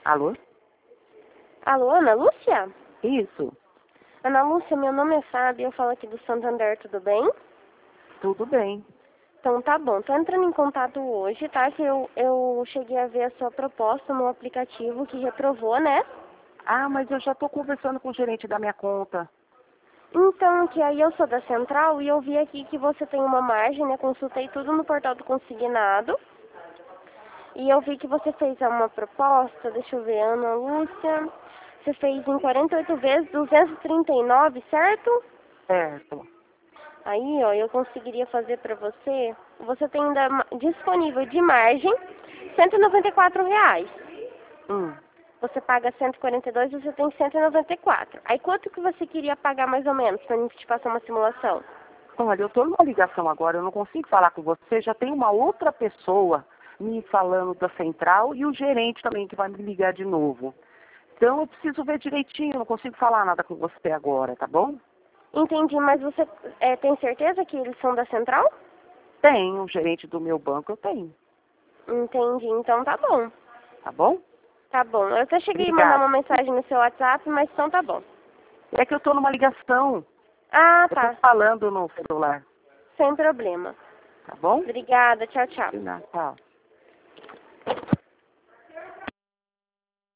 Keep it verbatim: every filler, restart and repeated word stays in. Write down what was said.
Alô? Alô, Ana Lúcia? Isso. Ana Lúcia, meu nome é Fábio, eu falo aqui do Santander, tudo bem? Tudo bem. Então tá bom, tô entrando em contato hoje, tá? Que eu, eu cheguei a ver a sua proposta no aplicativo que reprovou, né? Ah, mas eu já estou conversando com o gerente da minha conta. Então, que aí eu sou da Central e eu vi aqui que você tem uma margem, né? Consultei tudo no portal do consignado. E eu vi que você fez uma proposta, deixa eu ver, Ana Lúcia. Você fez em quarenta e oito vezes, duzentos e trinta e nove, certo? Certo. Aí, ó, eu conseguiria fazer pra você. Você tem ainda ma- disponível de margem cento e noventa e quatro reais. Hum. Você paga cento e quarenta e dois, você tem cento e noventa e quatro. Aí quanto que você queria pagar mais ou menos pra gente te passar uma simulação? Olha, eu estou numa ligação agora, eu não consigo falar com você. Já tem uma outra pessoa me falando da central e o gerente também que vai me ligar de novo. Então eu preciso ver direitinho, eu não consigo falar nada com você agora, tá bom? Entendi, mas você é, tem certeza que eles são da Central? Tenho, o gerente do meu banco eu tenho, Entendi, então tá bom. tá bom? Tá bom. Eu até cheguei a mandar uma Obrigada. mensagem no seu WhatsApp, mas então tá bom. É que eu estou numa ligação, Ah, eu estou tá. falando no celular, Sem problema. tá bom? Obrigada. Tchau, tchau. De nada, tchau.